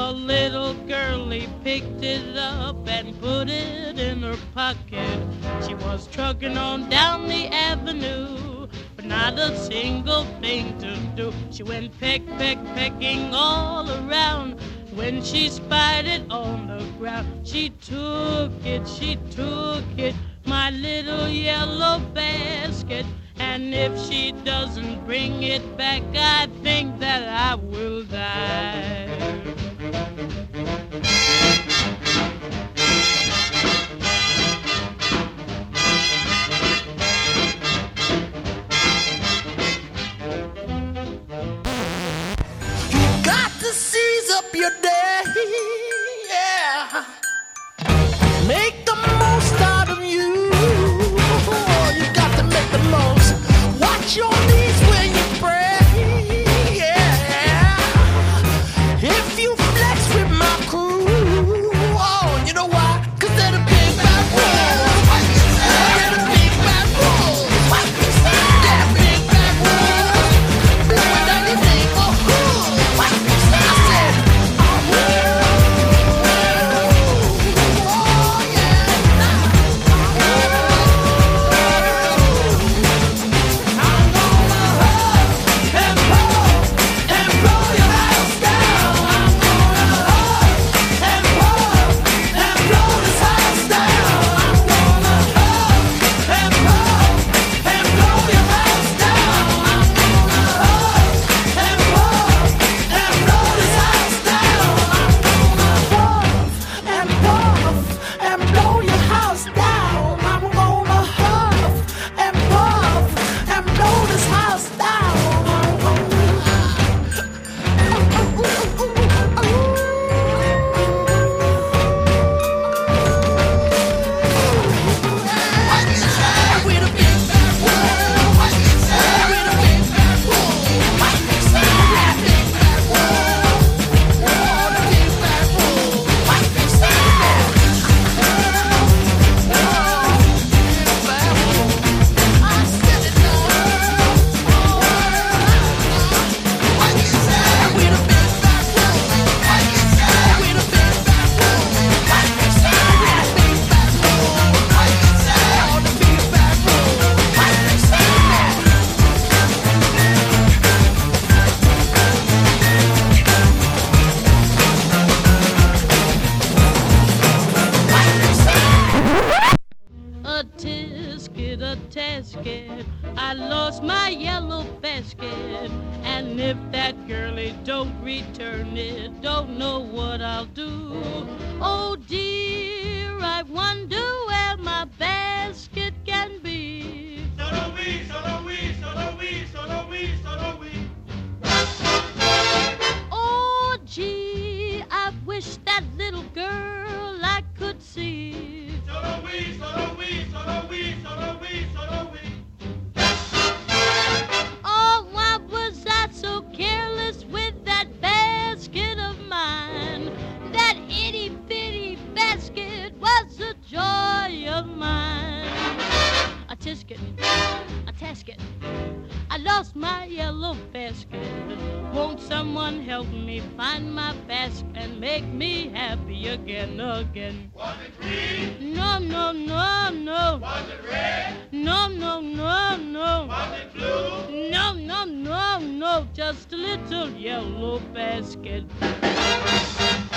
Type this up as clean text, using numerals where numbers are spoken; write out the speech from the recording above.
The little girlie picked it up and put it in her pocket. She was trucking on down the avenue, but not a single thing to do. She went pecking all around. When she spied it on the ground, she took it, my little yellow basket. And if she doesn't bring it back, I think that I will die. You got to seize up your day, yeah. Make the most out of you. You got to make the most. Watch your knees when you pray, yeah. If you flex with my crew, oh, you know why? 'Cause they're the big bad wolves. They're the big bad wolves. They're big bad wolves. Blowing down your neighborhood. I said, oh, A tasket, I lost my yellow basket. And if that girlie don't return it, don't know what I'll do. Oh dear, I wonder where my basket can be. Solo we, solo we, solo we, solo we, solo we. Oh gee, I wish that little girl I could see. Solo we, solo we, solo we, solo we, solo we. Oh, why was I so careless with that basket of mine? That itty-bitty basket was the joy of mine. A tisket, a tasket, I lost my yellow basket. Won't someone help me find my basket and make me happy again? Was it green? No, no, no, no. Was it red? No, no, no, no. Was it blue? No, no, no, no. Just a little yellow basket.